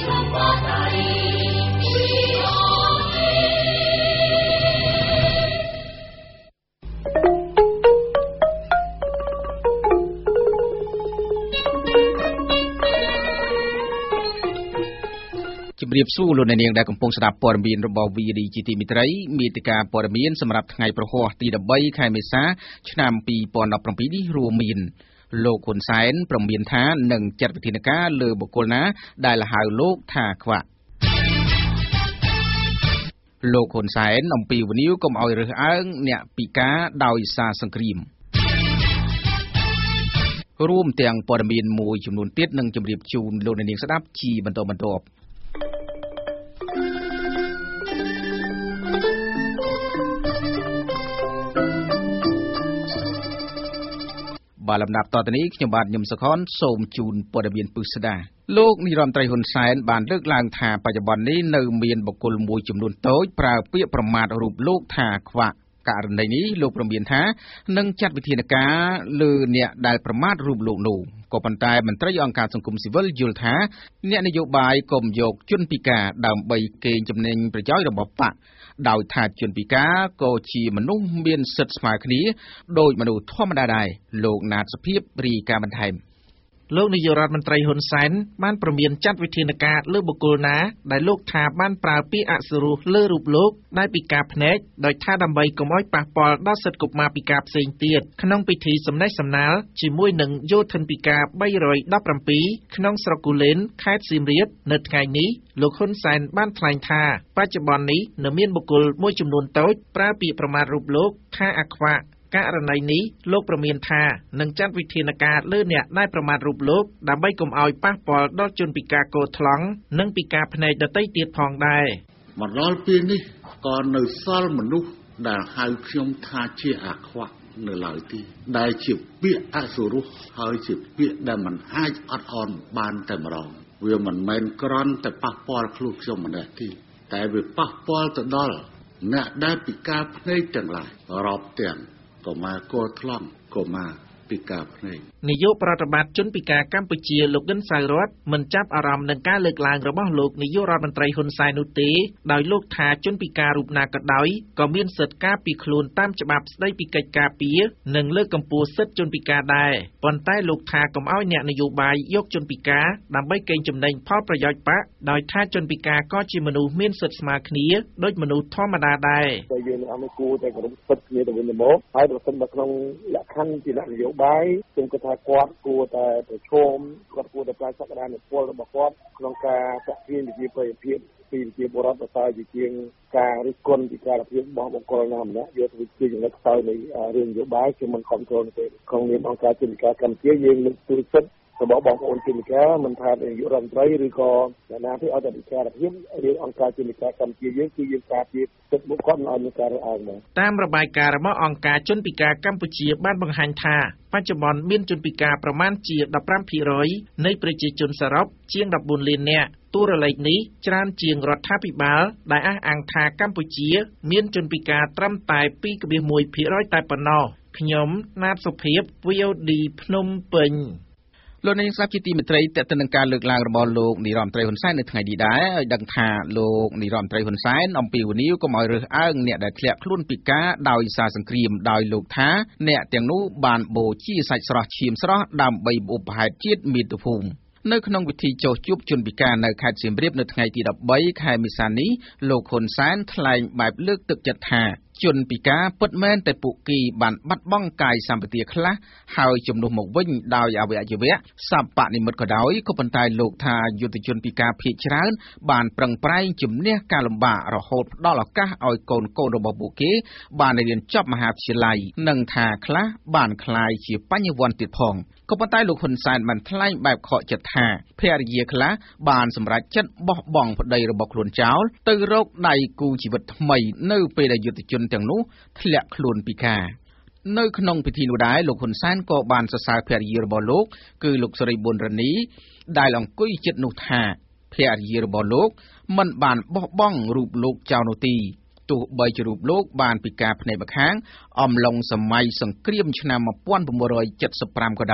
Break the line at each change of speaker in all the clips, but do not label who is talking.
เรียบสู้ลุนในเนียงได้กำปงสดับปอร์มีนระบอบวีดีจีตีมิตรมีติกาปอร์มีนสำหรับไงประหัวตีดับใบไข่เมษาชนามปีปอนดับปรปีนี้รวมมีนโลกคนสายนประมีนท้าหนึ่งจัดวิธีนกาเลือบุกลนะได้ละหายโลกท่าขวะโลกคนสายนอมปีวันนี้ก็เอาเรืออ้างเนี่ยปีกาดาวซาสังครีมร่วมเตียงปอร์มีนมวยจำนวนเตี้ยหนึ่งจำเรียบจูนลุนในเนียงสดับชีบรรทบาลำดับต่อตอนนี้ขยมบาดยมสะค้อนโสมจูนปอดเบียนปุสดาโลกนิรันดร์ไตรหุนแสนบานเลิกลางทาปัจจุบันนี้ในเมียนบกุลมวยจำนวนโต้ปราเปียประมาทรูปโลกทาขวะการในนี้โลกประเมียนท้านึ่งจัดวิธีนกาเลือเนี่ยได้ประมาทรูปโลกหนูก็ปันตายมันตรายองการสังคมสิวิลยุลท้าเนี่ยนโยบายกรมโยกจุนปีกาดาวใบเกณฑ์จำเนงประจ้อยระบบปะดาวถาจุนปีกาโกชีมนุษย์เมียนสัตว์สมาคณีโดยมนุษย์ธรรมดาได้โลกนาสพีบรีกาบันไทยโลกนิยรัฐมันไตรหุนแสนบ้านประเมียนจัดวิธีนกาเลือกบุกลนะได้โลกทาบ้านปราปีอัสรุเลือรูปโลกได้ปีกาพเนจโดยท่าดำใบกม้อยปากปอลได้สัตว์กบมาปีกาเสียงเตียดขนมพิธีสำนักสำนักจีมวยหนึ่งโยทันปีกาใบรอยดับรำปีขนมสระกุเลนคายซิมเรียดเนิดไงนี้โลกหุนแสนบ้านทลายทาปัจจุบันนี้เนื้อเมียนบุกลมวยจำนวนโต๊ดปราปีประมาณรูปโลกท่าอัควะการในนี้โลกประเมียนทาหนึ่งจัดวิธีนกาเลื่อนเนี่ยได้ประมาณรูปโลกดำใบกลมเอาป้าปอดอจนปีกาโกทลังนึ่งปีกาภายในจะได้เตียดพองได้
มันร้อยปีนี้ก่อนในซาลมนุษย์ได้หายพิมทาเชียอักวะในหลายที่ได้จีบเปียอสุรุหายจีบเปียได้มันหายอัดอ่อนบานแต่มาเราเวียมันแมนกรอนแต่ป้าปอคลุกชมมันได้ที่แต่เวียป้าปอแต่ดอลเนี่ยได้ปีกาภายในจังไรรอบเตียนก็มาโกทลังก็มาปีกาพนัย
นายกปฏิบัติจนปีกากัมพูชีลูกเดินสายรถมันจับอารมณ์ในการเลือกลางระบบโลกนายกรัฐมนตรีฮุนไซนุตีโดยลูกทาจนปีการูปนากระดอยก็มีเสดกาปีคลูนตามฉบับได้ปีกากาปีหนึ่งเลือกกัมพูเสดจนปีกาได้ปนใต้ลูกทากำเอาเนี่ยนโยบายยกจนปีกาดำใบเก่งจำเนงพ่อประโยชน์ปะโดยท่าจนปีกาก็จิมนูมีเสดสมาคณีโดยมนุษย์ธรรมดาได้
แต่ยืนเอาไม่กูแต่กระดุมเสดเนี่ยแต่วันนี้โมให้เราเป็นแบบนั้นหลักขั้นที่นโยบายจงกระทากวาดกูแต่ชมกวาดกูแต่ปลายสักดานเนี่ยพวกเราบอกว่าโครงการจะเพียงที่ไปเพียงปีที่บริษัทตายจริงการริกลที่การเพียงบอกองค์กรนำเนี่ยเยอะที่จริงอย่างนักสายในเรื่องนโยบายที่มันคอนโทรลเป็นของนี้องค์การจินตการกำเทียยิงมันตัวสุดสมบอกองค์จินตการมันทานอยู่รันไรหรือก็แต่นาที่เอาแต่จินตการเพียงเรื่ององค์การจินตการกำเทียยิงคือยิงการที่สุดบุคคลเอาในการอ่านมา
ตามระบายการระบบองค์การจนปีกากัมพูชีบ้านบางหันทาปัจจุบันมีจนปีกาประมาณจีดับพร่ำผีร้อยในประชาชนสรับเชียงดับบุญเลียนเนี่ยตัวอะไรนี้จานเจียงรัฐพิบาลได้อ่างทากัมพูชีมีจนปีกาตรัมตายปีกระเบียมวยผีร้อยตายปนอขยมนาสุเพียบวิวดีพนมเปิงโลกในทรัพย์จิติมิตรแต่ตนการเลือกลางระบอบโลกนิรันดร์ไตรหุนไซในทางดีได้ดังทาโลกนิรันดร์ไตรหุนไซอมปีวันนี้ก็มาเรืออ้างเนี่ยได้เคลียร์คลุ่นปีกาดาวอิสาสังครีมดาวโลกท้าเนี่ยเตียงนู้บานโบชี้ใส่สระชิมสระดำใบบุบหายจิตมีตุภูมิในขนมวิธีโจจุบจนปีกาในขาดเสียมเรียบในทางที่ดับใบไข่มิสานี้โลกคนไซน์ทลายแบบเลือกตึกจัดหาจนปีกาเปิดแม่นแต่ปุกีบันบัดบ้องกายสามปฏิคละหายจมนุมหมกวิ่งดาวยาเวะเวะสับปะนิมดกระดอยก็เป็นตายโลกทายุติจนปีกาพิจารณบานปรังไพรจุ่มเนี่ยการลำบากเราโหดดอลก้าเอาโกนโกนระบบบุกีบานในเรียนจบมหาวิทยาลัยนังทาคละบานคลายเฉียบปัญญวันติดพองก็เป็นตายโลกคนสายมันทลายแบบขอจัดหาเพียรเยียคละบานสำหรับจัดบ่บ่องพอดีระบบขลุ่นเจ้าตือโรคในกูชีวิตใหม่เนื้อไปได้ยุติจนแต่งนู้ทะเลคลุนปีกาในขนมพิธีนูได้ลูกคนสั้นก็บานสสายเพียรยีรบอลูกคือลูกสริบุญรณีได้ลองกุ้ยจิตนุธาเพียรยีรบอลูกมันบานบ่บ้องรูปลูกเจ้าโนตีตัวใบจรูปลูกบานปีกาในบางครั้งอมลงสมัยสังเกตชนะมาป้อนบุมรอยจัดสปรามก็ได้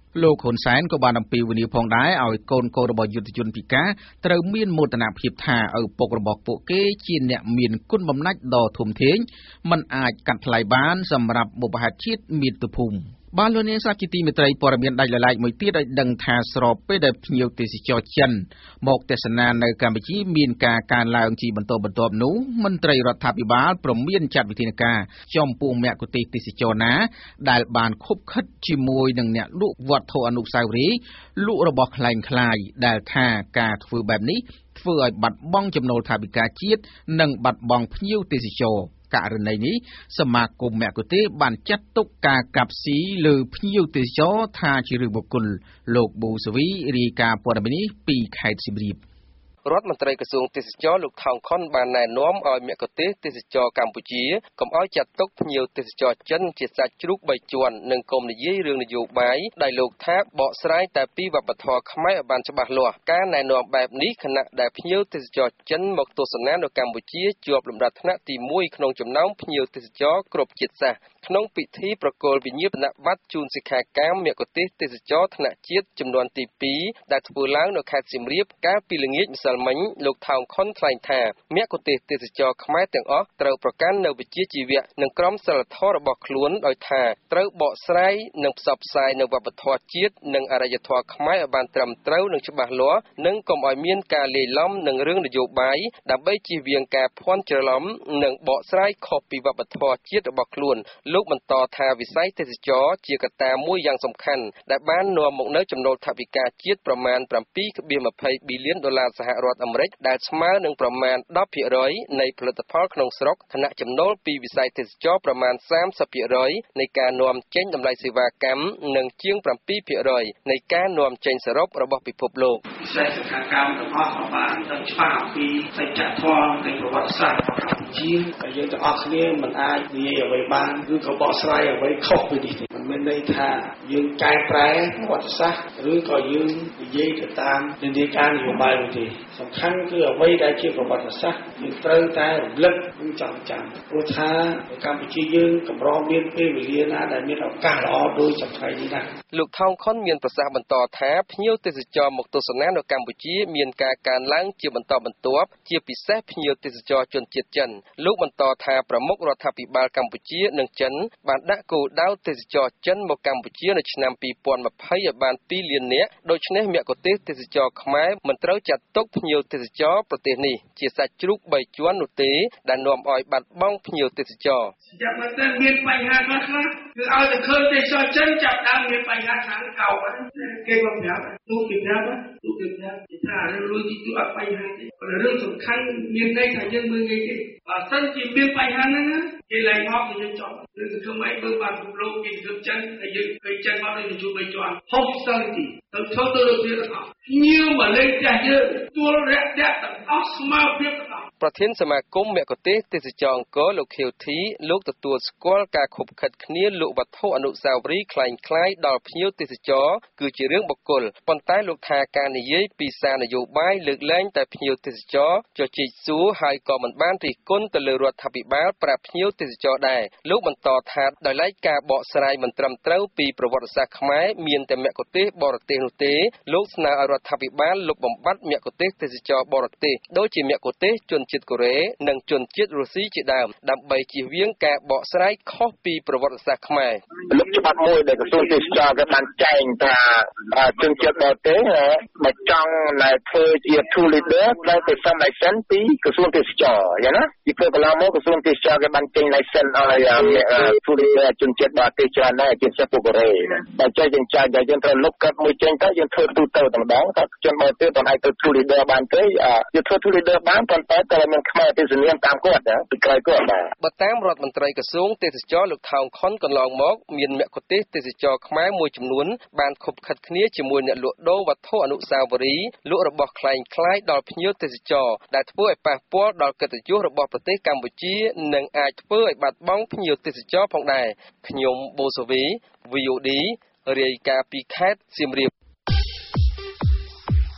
លោកហ៊ុនសែនក៏បានអំពាវនាវផងដែរឲ្យកូនរបស់យុទ្ធជនពិការត្រូវមានមោទនភាពថាឪពុករបស់ពួកគេជាអ្នកមានគុណបំណាច់ដ៏ធំធេងមិនអាចកាត់ថ្លៃបានសម្រាប់បុព្វហេតុជាតិមាតុភូមិបានលោកនាងសាជាទីមេត្រីព័ត៌មានដាច់ដោយឡែកមួយទៀតឲ្យដឹងថាស្របពេលដែលភ្ញៀវទេសចរចិនមកទស្សនានៅកម្ពុជាមានការកើនឡើងជាបន្តបន្ទាប់នោះមន្ត្រីរដ្ឋាភិបាលព្រមមានចាត់វិធានការចំពោះមគ្គុទ្ទេសក៍ទេសចរណាដែលបានខុបខិតជាមួយនឹងអ្នកលក់វត្ថុអនុស្សាវរីយ៍លក់របស់ក្លែងក្លាយដែលថាការធ្វើបែបនេះធ្វើឲ្យបាត់បង់ចំណូលថវិកាជាតិនិងបាត់បង់ភ្ញៀវទេសចរករណីនេះសមាគមមគ្គុទ្ទេសក៍បានចាត់ទុកការកាប់ស៊ីលើភ្ញៀវទេសចរថាជារឿងបុគ្គលលោកប៊ូសវីរាយការណ៍ព័ត៌មាននេះពីខេត្តសៀមរាប
រដ្ឋមន្ត្រីក្រសួងទេសចរលោកថោងខុនបានណែនាំឲ្យមគ្គុទ្ទេសក៍ទេសចរកម្ពុជាកុំឲ្យចាត់ទុកភ្ញៀវទេសចរចិនជាសាច់ជ្រូក3ជាន់និងកុំនិយាយរឿងនយោបាយដែលលោកថាបកស្រាយតែពីវប្បធម៌ខ្មែរឲ្យបានច្បាស់លាស់ការណែនាំបែបនេះខណៈដែលភ្ញៀវទេសចរចិនមកទស្សនានៅកម្ពុជាជាប់លំដាប់ថ្នាក់ទី1ក្នុងចំណោមភ្ញៀវទេសចរគ្រប់ជាតិសាសន៍ក្នុងពិធីប្រគល់វិញ្ញាបនបត្រជូនសិក្ខាកាមមគ្គុទ្ទេសក៍ទេសចរថ្នាក់ជាតិចំនួនទី2ដែលធ្វើឡើងនៅខេត្តសៀមរាបកាលពីល្ងាចម្សិលមិញលោកថោងខុនថ្លែងថាមគ្គុទ្ទេសក៍ទេសចរខ្មែរទាំងអស់ត្រូវប្រកាន់នូវវិជ្ជាជីវៈនិងក្រមសីលធម៌របស់ខ្លួនដោយថាត្រូវបកស្រាយនិងផ្សព្វផ្សាយនៅវប្បធម៌ជាតិនិងអរិយធម៌ខ្មែរឲ្យបានត្រឹមត្រូវនិងច្បាស់លាស់និងកុំឲ្យមានការលាយឡំនឹងរឿងនយោបាយដើម្បីជៀសវាងការភ័ន្តច្រឡំនិងបកស្រាយខុសពីវប្បធម៌ជាតិរបស់ខ្លួនលោកបន្តថាវិស័យទេសចរជាកត្តាមួយយ៉ាងសំខាន់ដែលបាននាំមកនូវចំណូលថវិកាជាតិប្រមាណ 7.20 ប៊ីលានដុល្លារសហរដ្ឋអាមេរិកដែលស្មើនឹងប្រមាណ 10% នៃផលិតផលក្នុងស្រុកខណៈចំណូលពីវិស័យទេសចរប្រមាណ 30% នៃការនាំចេញតម្លៃសេវាកម្មនិងជាង 7% នៃការនាំចេញសរុបរបស់ពិភពលោក
វិស័យសិក្ខាកាមទាំងអស់បានដឹងច្បាស់អំពីសច្ចធម៌នៃប្រវត្តិសាស្ត្ររបស់កម្ពុជាហើយយើងទាំងអស់គ្នាមិនអាចនិយាយអ្វីបានឬក៏បកស្រាយអ្វីខុសពីនេះទេមិនមានន័យថាយើងកែប្រែប្រវត្តិសាស្ត្រឬក៏យើងនិយាយទៅតាមនិន្នាការនយោបាយនោះទេសំខាន់គឺអ្វីដែលជាប្រវត្តិសាស្ត្រយើងត្រូវតែរំលឹកនិងចងចាំព្រោះថាកម្ពុជាយើងកម្រមានពេលវេលាណាដែលមានឱកាសល្អដូចថ្ងៃនេះណា
លោកថោងខុនមានប្រសាសន៍បន្តថាភ្ញៀវទេសចរមកទស្សនានៅកម្ពុជាមានការកើនឡើងជាបន្តបន្ទាប់ជាពិសេសភ្ញៀវទេសចរជនជាតិចិនលោកបន្តថាប្រមុខរដ្ឋាភិបាលកម្ពុជានិងចិនបានដាក់គោលដៅទេសចរចិនមកកម្ពុជានៅឆ្នាំ2020ឲ្យបាន2លាននាក់ដូច្នេះមគ្គុទ្ទេសក៍ទេសចរខ្មែរមិនត្រូវចាត់ទុកភ្ញៀវទេសចរប្រទេសនេះជាសាច់ជ្រូក3ជាន់នោះទេដែលនាំឲ្យបាត់បង់ភ្ញៀវទេសចរ
ចាំមើលទៅមានបញ្ហាខ្លះគឺឲ្យតែឃើញទេសចរចិនចាប់ដើមមានបញ្ហាខាងកោគេមកប្រាប់ទូគេប្រាប់ថារឿងទីទូអត់បញ្ហាទេរឿងសំខាន់មានន័យថាយើងមើលងាយទេបើសិនជាមានបញ្ហាហ្នឹងគេឡើងមកទៅយើងចង់ឬសង្គមអីបើបានប្រឡូកគេសង្គមចិនហើយយើងឃើញចិនមកដូចជួបបីជាន់ហុកសិលទីទៅធ្វើទៅលើវាទាំងអស់ញៀវមកលេងផ្ទះយើងទួលរាក់ទាំងអស់ស្មើភាពទាំងអស់
ប្រធានសមាគមមគ្គុទ្ទេសក៍ទេសចរអង្គរលោកខៀវធីលោកទទួលស្គាល់ការខុបខិតគ្នាលក់វត្ថុអនុស្សាវរីយ៍คล้ายៗដល់ភ្ញៀវទេសចរគឺជារឿងបុគ្គលប៉ុន្តែលោកថាការនិយាយពីសារនយោបាយលើកលែងតែភ្ញៀវទេសចរជជែកសួរហើយក៏មិនបានរិះគន់ទៅលើរដ្ឋាភិបាលប្រាប់ភ្ញៀវទេសចរដែរលោកបន្តថាដោយឡែកការបកស្រាយមិនត្រឹមត្រូវពីប្រវត្តិសាស្ត្រខ្មែរមានតែមគ្គុទ្ទេសក៍បរទេសនោះទេលោកស្នើឲ្យរដ្ឋាភិបាលលុបបំបាត់មគ្គុទ្ទេសក៍ទេសចរបរទេសដូចជាមគ្គុទ្ទេសក៍ជនជាតិកូរ៉េនិងជនជាតិរុស្ស៊ីជាដើមដើម្បីជៀសវាងការបកស្រាយខុសពីប្រវត្តិសាស្ត្រខ្មែរ
លុបច្បាប់មួយដែលក្រសួងទេសចរក៏បានចែងថាជនជាតិបរទេសមកចង់ធ្វើជា tour leader ត្រូវទៅសុំ license ពីក្រសួងទេសចរយ៉ាងណាពីព្រោះកន្លងមកក្រសួងទេសចរក៏បានចេញ license ឲ្យ tour leader ជនជាតិបរទេសច្រើនដែរជាពិសេសពួកកូរ៉េតែចែកយើងចែកតែយើងត្រូវលុបកាត់មួយចេញទៅយើងធ្វើទូទៅតែម្ដងថាជនបរទេសមិនអាចទៅ tour leader បានទេយើងធ្វើ tour leader បានប៉ុន្តែតែមានខ្មែរទេសនាមតាមគាត់ពីក្រោយគាត់បាទ
បើតាមរដ្ឋមន្ត្រីក្រសួងទេសចរលោកថោងខុនកន្លងមកមានមគ្គុទ្ទេសក៍ទេសចរខ្មែរមួយចំនួនបានខុបខិតគ្នាជាមួយអ្នកលក់ដូរវត្ថុអនុស្សាវរីយ៍លក់របស់คล้ายៗដល់ភ្ញៀវទេសចរដែលធ្វើឲ្យប៉ះពាល់ដល់កិត្តិយសរបស់ប្រទេសកម្ពុជានិងអាចធ្វើឲ្យបាត់បង់ភ្ញៀវទេសចរផងដែរខ្ញុំបូសូវី VOD រាយការណ៍ពីខេត្តសៀមរាប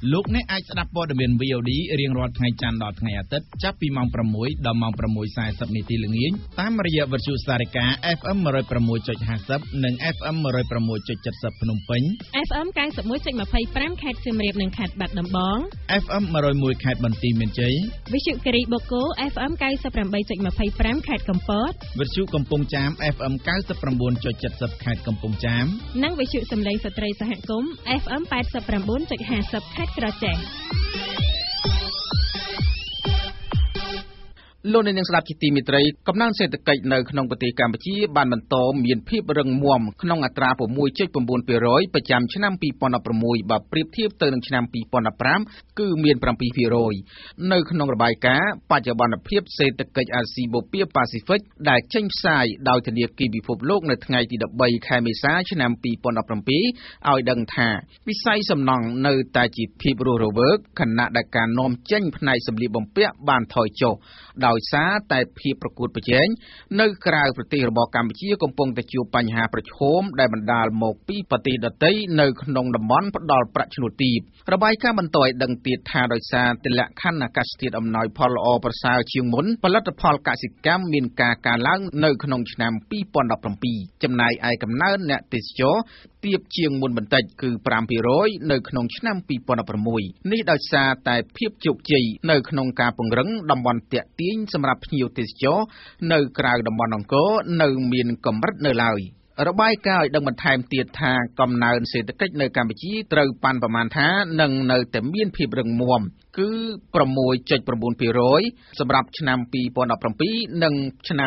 លោកអ្នកអាចស្ដាប់ព័ត៌មាន VOD រៀងរាល់ថ្ងៃច័ន្ទដល់ថ្ងៃអាទិត្យចាប់ពីម៉ោង 6 ដល់ម៉ោង 6:40 នាទីល្ងាចតាមរយៈវិទ្យុសារិកា FM 106.50 និង FM 106.70 ភ្នំពេញ
FM 91.25 ខេត្តសៀមរាបនិងខេត្តបាត់ដំបង
FM 101 ខេត្តបន្ទាយមានជ័យ
វិទ្យុគិរីបូកូ FM 98.25 ខេត្តកំពត
វិទ្យុកំពង់ចាម FM 99.70 ខេត្តកំពង់ចាម
និងវិទ្យុសំឡេងស្ត្រីសហគមន៍ FM 89.50 ខេត្តក្រចេះ
លោកអ្នកនាងស្ដាប់ជាទីមេត្រីកំណើនសេដ្ឋកិច្ចនៅក្នុងប្រទេសកម្ពុជាបានបន្តមានភាពរឹងមាំក្នុងអត្រា 6.9% ប្រចាំឆ្នាំ 2016 បើប្រៀបធៀបទៅនឹងឆ្នាំ 2015 គឺមាន 7% នៅក្នុងរបាយការណ៍បច្ចុប្បន្នភាពសេដ្ឋកិច្ចអាស៊ីបូព៌ាប៉ាស៊ីហ្វិកដែលចេញផ្សាយដោយធនាគារពិភពលោកនៅថ្ងៃទី 13 ខែមេសាឆ្នាំ 2017 ឲ្យដឹងថាវិស័យសំណង់នៅតែជាភាពរស់រវើកខណៈដែលការនាំចេញផ្នែកសម្លៀកបំពាក់បានថយចុះដោយសារតែភាពប្រកួតប្រជែងនៅក្រៅប្រទេសរបស់កម្ពុជាកំពុងតែជួបបញ្ហាប្រឈមដែលបណ្ដាលមកពីប្រទេសដទៃនៅក្នុងតំបន់ផ្ដល់ប្រាក់ឈ្នួលទាបរបាយការណ៍បន្តឲ្យដឹងទៀតថាដោយសារតែលក្ខខណ្ឌអាកាសធាតុអំណោយផលល្អប្រសើរជាងមុនផលិតផលកសិកម្មមានការកើនឡើងនៅក្នុងឆ្នាំ 2017 ចំណែកឯកំណើនអ្នកទេសចរទាបជាងមុនបន្តិចគឺ 5% នៅក្នុងឆ្នាំ 2016 នេះដោយសារតែភាពជោគជ័យនៅក្នុងការពង្រឹងតំបន់ទាក់ទាញសម្រាប់ភ្ញៀវទេសចរនៅក្រៅតំបន់អង្គរនៅមានកម្រិតនៅឡើយរបាយការណ៍ឲ្យដឹងបន្ថែមទៀតថាកំណើនសេដ្ឋកិច្ចនៅកម្ពុជាត្រូវប៉ាន់ប្រមាណថានឹងនៅតែមានភាពរឹងមាំគឺ 6.9% សម្រាប់ឆ្នាំ 2017 និងឆ្នាំ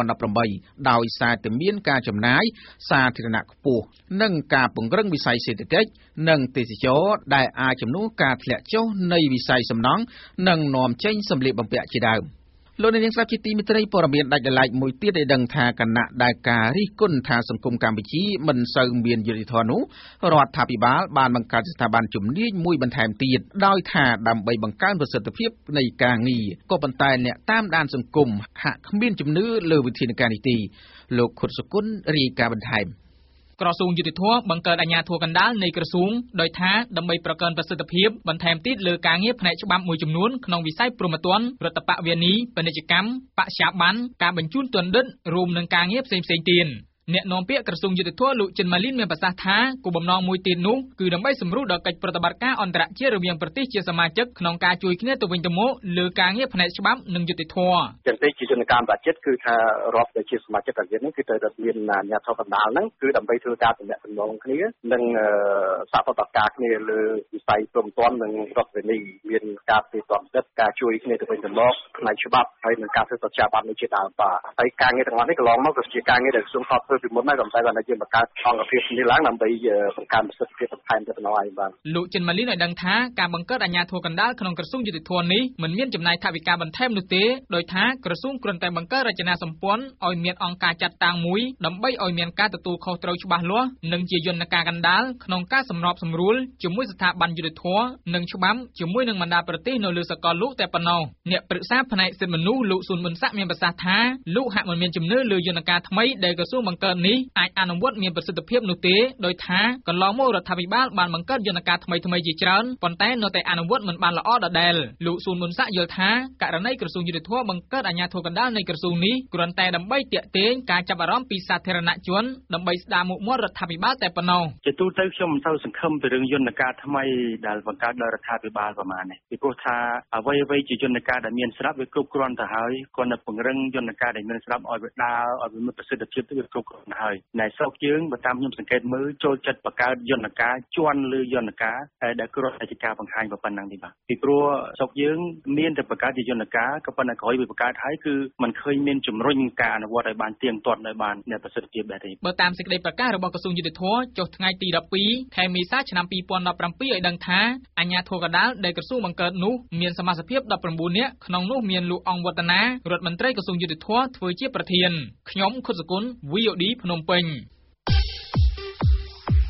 2018 ដោយសារតែមានការចំណាយសាធារណៈខ្ពស់និងការពង្រឹងវិស័យសេដ្ឋកិច្ចនិងទេសចរដែលអាចជំនួសការធ្លាក់ចុះនៃវិស័យសំណង់និងនាំចេញសម្លៀកបំពាក់ជាដើមលោកនាងស្ដាប់ជាទីមេត្រីព័ត៌មានដាច់ដライមួយទៀតឲ្យដឹងថាគណៈដែលការរិះគន់ថាសង្គមកម្ពុជាមិនសូវមានយុត្តិធម៌នោះរដ្ឋាភិបាលបានបង្កើតស្ថាប័នជំនាញមួយបន្ថែមទៀតដោយថាដើម្បីបង្កើនប្រសិទ្ធភាពនៃការងារក៏ប៉ុន្តែអ្នកតាមដានសង្គមហាក់គ្មានជំនឿលើវិធានការនេះទេលោកខុតសុគន្ធរាយការណ៍បន្ថែម
ក្រសួងយុតិធម៌បង្កើតអាជ្ញាធរកណ្ដាលនៃក្រសួងដោយថាដើម្បីប្រកើនប្រសិទ្ធភាពបន្ថែមទៀតលើការងារផ្នែកច្បាប់មួយចំនួនក្នុងវិស័យព្រហ្មទណ្ឌរដ្ឋបវេនីពាណិជ្ជកម្មបច្ចាប័នការបញ្ជូនទណ្ឌិតរួមនឹងការងារផ្សេងៗទៀតអ្នកនាំពាក្យក្រសួងយុតិធម៌លោកចិនម៉ាលីនមានប្រសាសន៍ថាគោលបំណងមួយទៀតនោះគឺដើម្បីសម្រួលដល់កិច្ចប្រតិបត្តិការអន្តរជាតិរវាងប្រទេសជាសមាជិកក្នុងការជួយគ្នាទៅវិញទៅមកលើការងារផ្នែកច្បាប់និងយុតិធម៌
ចឹងទេជាយន្តការអន្តរជាតិគឺថារដ្ឋដែលជាសមាជិកអាស៊ាននេះគឺត្រូវតែមានអាជ្ញាធរកណ្ដាលហ្នឹងគឺដើម្បីធ្វើការទំនាក់ទំនងគ្នានិងសហប្រតិបត្តិការគ្នាលើវិស័យព្រហ្មទណ្ឌនិងរដ្ឋវិន័យមានការផ្ទេរផ្ទាល់ចិត្តការជួយគ្នាទៅវិញទៅមកផ្នែកច្បាប់ហើយនឹងការធ្វើបច្ចាប័ននេះជាដើមបាទហើយការងារទាំងអស់នេះកន្លងមកក៏ជាការងារដែលក្រសួងធ្វើពីមុនដែរតែគាត់យើងបង្កើតអង្គភាពនេះឡើងដើម្បីបង្កើនប្រសិទ្ធភាពបន្ថែមទៅដល់ឯងបាទ
លោកចិនម៉ាលីនឲ្យដឹងថាការបង្កើតអាជ្ញាធរកណ្ដាលក្នុងក្រសួងយុតិធម៌នេះមិនមានចំណាយថវិកាបន្ថែមនោះទេដោយថាក្រសួងគ្រាន់តែបង្កើតរចនាសម្ព័ន្ធឲ្យមានអង្គការចាត់តាំងមួយដើម្បីឲ្យមានការទទួលខុសត្រូវច្បាស់លាស់និងជាយន្តការកណ្ដាលក្នុងការសម្របសម្រួលជាមួយស្ថាប័នយុតិធម៌និងច្បាប់ជាមួយនឹងបណ្ដាប្រទេសនៅលើសកលលោកតែប៉ុណ្ណោះអ្នកប្រឹក្សាផ្នែកសិទ្ធិមនុស្សលោកស៊ុនប៊ុនសាក់មានប្រសាសន៍ថាលោកហាក់មិនមានជំនឿលើយន្តការថ្មីដែលក្រសួងបង្កើតនេះអាចអនុវត្តមានប្រសិទ្ធភាពនោះទេដោយថាកន្លងមករដ្ឋាភិបាលបានបង្កើតយន្តការថ្មីៗជាច្រើនប៉ុន្តែនៅតែអនុវត្តមិនបានល្អដដែលលោកស៊ុនប៊ុនសាក់យល់ថាករណីក្រសួងយុតិធម៌បង្កើតអាជ្ញាធរកណ្ដាលនៃក្រសួងនេះគ្រាន់តែដើម្បីទាក់ទាញការចាប់អារម្មណ៍ពីសាធារណជនដើម្បីស្ដារមុខមាត់រដ្ឋាភិបាលតែប៉ុណ្ណោះ
ជាទូទៅខ្ញុំមិនសូវសង្ឃឹមពីរឿងយន្តការថ្មីដែលបង្កើតដោយរដ្ឋាភិបាលប្រមាណនេះពីព្រោះថាអ្វីៗជាយន្តការដែលមានស្រាប់វាគ្រប់គ្រាន់ទៅហើយគាត់នៅពង្រឹងយន្តការដែលមានស្រាប់ឲ្យវាដើរឲ្យវាមានប្រសិទ្ធភាពទៅវាគ្រប់គ្រាន់ទៅហើយណែស្រុកយើងបើតាមខ្ញុំសង្កេតមើលចូលចិត្តបង្កើតយន្តការជន់លើយន្តការដែលគ្រាន់តែជាការបង្ហាញប៉ុណ្ណឹងទេបាទពីព្រោះស្រុកយើងមានតែបង្កើតជាយន្តការក៏ប៉ុន្តែក្រោយវាបង្កើតហើយគឺมันឃើញមានជំរុញការអនុវត្តឲ្យបានទៀងទាត់ឲ្យបានមានប្រសិទ្ធភាពដែរទេ
បើតាមសេចក្តីប្រកាសរបស់ក្រសួងយុតិធម៌ចុះថ្ងៃទី12ខែមេសាឆ្នាំ 2017ឲ្យដឹងថាអាជ្ញាធរកណ្ដាលដែលក្រសួងបង្កើតនោះមានសមាជិក19នាក់ក្នុងនោះមានលោកអង្គវឌ្ឍនារដ្ឋមន្ត្រីក្រសួងយុតិធម៌ធ្វើជាប្រធានខ្ញុំខុតសគុណ VOD ភ្នំពេញ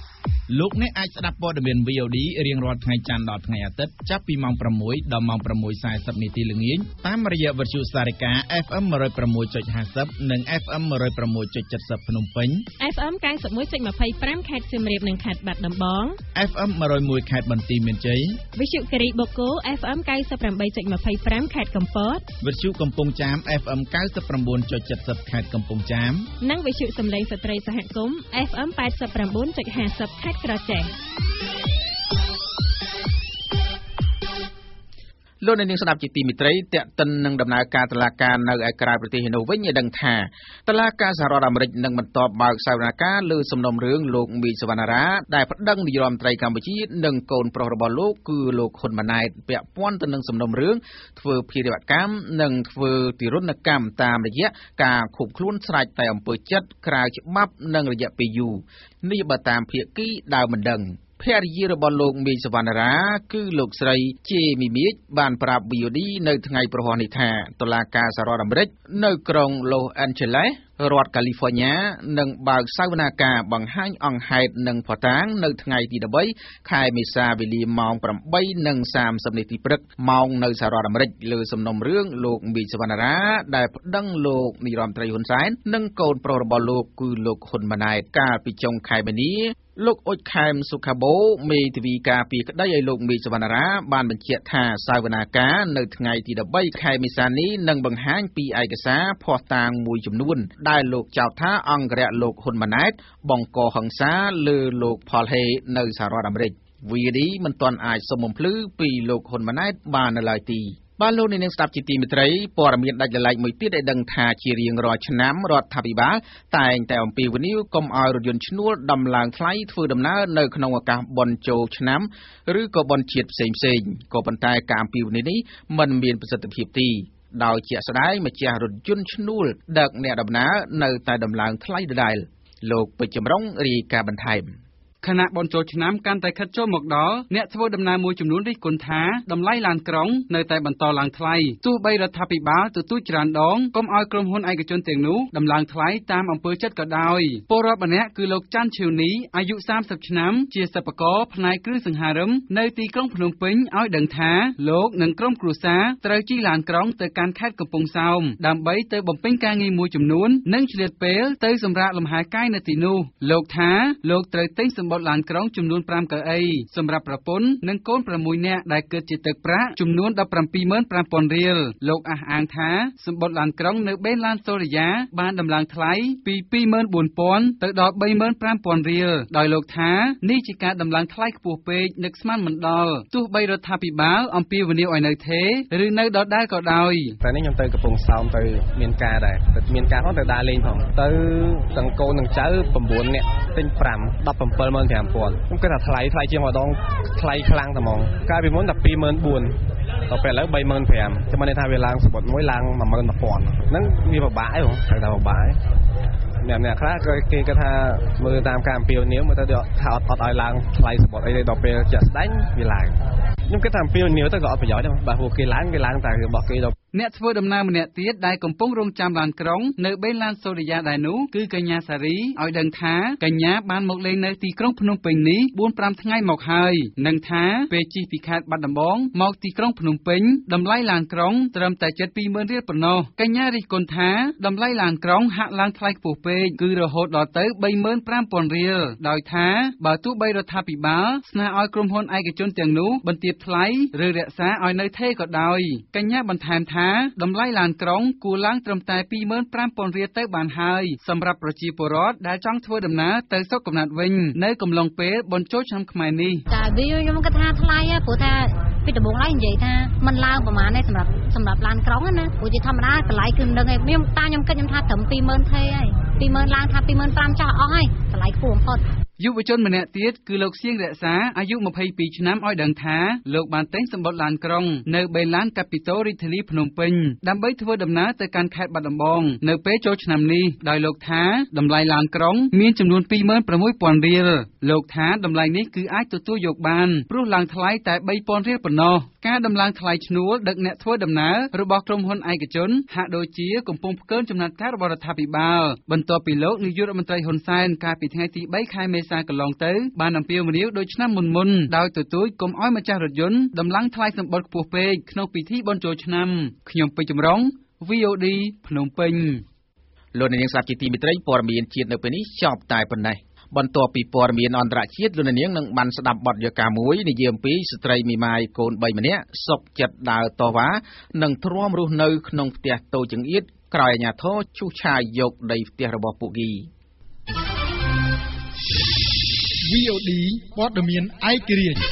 លោកអ្នកអាចស្ដាប់ព័ត៌មាន VOD រៀងរាល់ថ្ងៃច័ន្ទដល់ថ្ងៃអាទិត្យចាប់ពីម៉ោង 6 ដល់ម៉ោង 6:40 នាទីល្ងាចតាមរយៈវិទ្យុសារិកា FM 106.50 និង FM 106.70 ភ្នំពេញ
FM 91.25 ខេត្តសៀមរាបនិងខេត្តបាត់ដំបង
FM 101 ខេត្តបន្ទាយមានជ័យ
វិទ្យុគិរីបូកូ FM 98.25 ខេត្តកំពត
វិទ្យុកំពង់ចាម FM 99.70 ខេត្តកំពង់ចាម
និងវិទ្យុសំឡេងស្ត្រីសហគមន៍ FM 89.50 ខេត្តក្រចេះ
លោកអ្នកនាងស្ដាប់ជាទីមេត្រីតាក់ទិននឹងដំណើរការតុលាការនៅឯក្រៅប្រទេសនោះវិញឲ្យដឹងថាតុលាការសហរដ្ឋអាមេរិកនឹងបន្តបើកសវនកម្មលើសំណុំរឿងលោកមីសវណ្ណារាដែលប្តឹងនាយរដ្ឋមន្ត្រីកម្ពុជានិងកូនប្រុសរបស់លោកគឺលោកហ៊ុនម៉ាណែតពាក់ព័ន្ធទៅនឹងសំណុំរឿងធ្វើភារវកម្មនិងធ្វើទារុណកម្មតាមរយៈការឃុំខ្លួនស្រេចតែអំពើចិត្តក្រៅច្បាប់និងរយៈពេលយូរនេះបើតាមភាគីដើមមិនដឹងភរិយារបស់លោកមីសវណ្ណារាគឺលោកស្រីជេមីមៀចបានប្រាប់ VOD នៅថ្ងៃប្រហ័សនេះថាតុលាការសហរដ្ឋអាមេរិកនៅក្រុង Los Angeles រដ្ឋ California នឹងបើកសវនាការបង្ហាញអង្គហេតុនិងភស្តុតាងនៅថ្ងៃទី13ខែមេសាវេលាម៉ោង 8:30 នាទីព្រឹកម៉ោងនៅសហរដ្ឋអាមេរិកលើសំណុំរឿងលោកមីសវណ្ណារាដែលប្តឹងលោកនាយរដ្ឋមន្ត្រីហ៊ុនសែននិងកូនប្រុសរបស់លោកគឺលោកហ៊ុនម៉ាណែតកាលពីចុងខែមីនាលោកអ៊ុចខែមសុខាបូមេធាវីការពីក្តីឲ្យលោកមីសវណ្ណារាបានបញ្ជាក់ថាសវនាការនៅថ្ងៃទី13ខែមេសានេះនឹងបង្ហាញពីឯកសារភស្តុតាងមួយចំនួនដែលលោកចោទថាអង្គរៈលោកហ៊ុនម៉ាណែតបង្កហិង្សាលើលោកផលហេនៅសហរដ្ឋអាមេរិក VOD មិនទាន់អាចសុំបំភ្លឺពីលោកហ៊ុនម៉ាណែតបាននៅឡើយទេបាទលោកនាងស្ដាប់ជាទីមេត្រីព័ត៌មានដាច់ដライមួយទៀតឲ្យដឹងថាជារៀងរាល់ឆ្នាំរដ្ឋាភិបាលតែងតែអំពាវនាវកុំឲ្យរថយន្តឈ្នួលដំឡើងថ្លៃធ្វើដំណើរនៅក្នុងឱកាសបុណ្យចូលឆ្នាំឬក៏បុណ្យជាតិផ្សេងៗក៏ប៉ុន្តែការអំពាវនាវនេះមិនមានប្រសិទ្ធភាពទេដោយជាក់ស្ដែងម្ចាស់រថយន្តឈ្នួលដឹកអ្នកដំណើរនៅតែដំឡើងថ្លៃដដែលលោកពេជ្រចម្រុងរាយការណ៍បន្ថែម
ខណៈបុណ្យចូលឆ្នាំកាន់តែខិតចូលមកដល់អ្នកធ្វើដំណើរមួយចំនួនរិះគន់ថាតម្លៃឡានក្រុងនៅតែបន្តឡើងថ្លៃទោះបីរដ្ឋាភិបាលទទូចច្រើនដងកុំឲ្យក្រុមហ៊ុនឯកជនទាំងនោះដំឡើងថ្លៃតាមអំពើចិត្តក៏ដោយពលរដ្ឋម្នាក់គឺលោកច័ន្ទឈីវនីអាយុ30ឆ្នាំជាសិប្បករផ្នែកគ្រឿងសង្ហារឹមនៅទីក្រុងភ្នំពេញឲ្យដឹងថាលោកនិងក្រុមគ្រួសារត្រូវជិះឡានក្រុងទៅកាន់ខេត្តកំពង់សោមដើម្បីទៅបំពេញការងារមួយចំនួននិងឆ្លៀតពេលទៅសម្រាកលំហែកាយនៅទីនោះលោកថាលោកត្រូវទិញសម្បត្តិឡានក្រុងចំនួន5កៅអីសម្រាប់ប្រពន្ធនិងកូន6នាក់ដែលគិតជាទឹកប្រាក់ចំនួន 175,000 រៀលលោកអះអាងថាសម្បត្តិឡានក្រុងនៅបេនឡានសូរិយាបានដំឡើងថ្លៃពី 24,000 ទៅដល់ 35,000 រៀលដោយលោកថានេះជាការដំឡើងថ្លៃខ្ពស់ពេកនឹកស្មានមិនដល់ទោះបីរដ្ឋាភិបាលអំពាវនាវឲ្យនៅទេឬនៅដដែលក៏ដោយ
តែនេះខ្ញុំទៅកំពង់សោមទៅមានការដែរទៅមានការផងទៅដើរលេងផងទៅទាំងកូនទាំងចៅ9នាក់ទិញ5 17,500ខ្ញុំគិតថាថ្លៃជាងម្ដងថ្លៃខ្លាំងតែហ្មងកាលពីមុនតែ 24,000 ដល់ពេលឥឡូវ 35,000 ចាំមិនថាវាឡើងសបុតមួយឡើង 11,000 ហ្នឹងវាពិបាកឯងត្រូវតែពិបាកអ្នកខ្លះគេគាត់ថាមើលតាមការអំពាវនាវមើលទៅថាអត់ឲ្យឡើងថ្លៃសបុតអីទេដល់ពេលជាក់ស្ដែងវាឡើងខ្ញុំគិតថាអំពាវនាវទៅក៏អត់ប្រយោជន៍ដែរបើពួកគេឡើងតែរបស់គេដល់
អ្នកធ្វើដំណើរម្នាក់ទៀតដែលកំពុងរងចាំឡានក្រុងនៅបេនឡានសូរិយាដែរនោះគឺកញ្ញាសារីឲ្យដឹងថាកញ្ញាបានមកលេងនៅទីក្រុងភ្នំពេញនេះ 4-5 ថ្ងៃមកហើយនិងថាពេលជិះពីខេត្តបាត់ដំបងមកទីក្រុងភ្នំពេញតម្លៃឡានក្រុងត្រឹមតែ 20,000 រៀលប៉ុណ្ណោះកញ្ញារិះគន់ថាតម្លៃឡានក្រុងហាក់ឡើងថ្លៃខ្ពស់ពេកគឺរហូតដល់ទៅ 35,000 រៀលដោយថាបើទោះបីរដ្ឋាភិបាលស្នើឲ្យក្រុមហ៊ុនឯកជនទាំងនោះបន្ទាបថ្លៃឬរក្សាឲ្យនៅថេរក៏ដោយកញ្ញាបន្ថែមថាតម្លៃឡានក្រុងគួរឡើងត្រឹមតែ 25,000 រៀលទៅបានហើយសម្រាប់ប្រជាពលរដ្ឋដែលចង់ធ្វើដំណើរទៅស្រុកកំណើតវិញនៅកំឡុងពេលបុណ្យចូលឆ្នាំខ្មែរនេះ
តែវាខ្ញុំគិតថាថ្លៃព្រោះថាពីដំបូងឡើយនិយាយថាมันឡើងប្រហែលទេសម្រាប់ឡានក្រុងណាព្រោះជាធម្មតាតម្លៃគឺនឹងឯងខ្ញុំគិតថាត្រឹម 20,000 ថេរហើយ 20,000 ឡើងថា 25,000 ចាស់អស់ហើយតម្លៃខ្ពស់បំផុត
យុវជនម្នាក់ទៀតគឺលោកសៀងរក្សាអាយុ22ឆ្នាំឲ្យដឹងថាលោកបានទិញសម្បត្តិឡានក្រុងនៅបេឡានកាពីតូរីធាលីភ្នំពេញដើម្បីធ្វើដំណើរទៅកាន់ខេត្តបាត់ដំបងនៅពេលចូលឆ្នាំនេះដោយលោកថាតម្លៃឡានក្រុងមានចំនួន 26,000 រៀលលោកថាតម្លៃនេះគឺអាចទទួលយកបានព្រោះឡើងថ្លៃតែ 3,000 រៀលប៉ុណ្ណោះការដំឡើងថ្លៃឈ្នួលដឹកអ្នកធ្វើដំណើររបស់ក្រុមហ៊ុនឯកជនហាក់ដូចជាកំពុងផ្កើនចំណាត់ការរបស់រដ្ឋាភិបាលបន្ទាប់ពីលោកនាយករដ្ឋមន្ត្រីហ៊ុនសែនកាលពីថ្ងៃទី3ខែមេសាកន្លងទៅបានអំពាវនាវដោយឆ្នាំមុនដោយទទូចកុំឲ្យម្ចាស់រថយន្តដំឡើងថ្លៃសម្បត្តិខ្ពស់ពេកក្នុងពិធីបុណ្យចូលឆ្នាំខ្ញុំពេជ្រចម្រុង VOD ភ្នំពេញ
លោកនាងស្ដាប់ជាទីមេត្រីព័ត៌មានជាតិនៅពេលនេះចប់តែប៉ុណ្ណេះបន្ទាប់ពីព័ត៌មានអន្តរជាតិលោកនាងនឹងបានស្ដាប់បទយកាមួយនិយាយអំពីស្ត្រីមីម៉ាយកូន3ម្នាក់សុកចិត្តដើរតវ៉ានិងទ្រាំរស់នៅក្នុងផ្ទះតូចចង្អៀតក្រោយអាជ្ញាធរឈូសឆាយយកដីផ្ទះរបស់ពួកគេ
VOD ព័ត៌មានឯករាជ្យ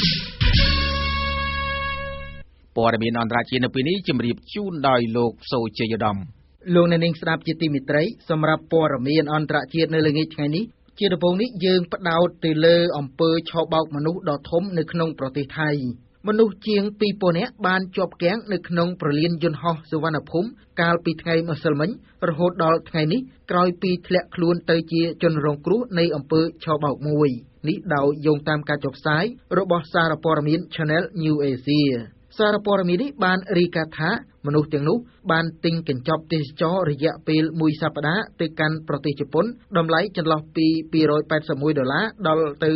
ព័ត៌មានអន្តរជាតិនៅពេលនេះជម្រាបជូនដោយលោកសូជ័យឧត្តម
លោកអ្នកនាងស្ដាប់ជាទីមេត្រីសម្រាប់ព័ត៌មានអន្តរជាតិនៅល្ងាចថ្ងៃនេះជាដំបូងនេះយើងផ្ដោតទៅលើអំពើឆបោកមនុស្សដ៏ធំនៅក្នុងប្រទេសថៃមនុស្សជាង 2000 នាក់បានជាប់គាំងនៅក្នុងប្រលានយន្តហោះសុវណ្ណភូមិកាលពីថ្ងៃម្សិលមិញរហូតដល់ថ្ងៃនេះក្រោយពីធ្លាក់ខ្លួនទៅជាជនរងគ្រោះនៃអំពើឆបោកមួយនេះដោយយោងតាមការចុះផ្សាយរបស់សារព័ត៌មាន Channel New Asia សារព័ត៌មាននេះបានរាយការណ៍ថាមនុស្សទាំងនោះបានទិញកញ្ចប់ទេសចររយៈពេល1សប្តាហ៍ទៅកាន់ប្រទេសជប៉ុនតម្លៃចន្លោះពី$281ដល់ទៅ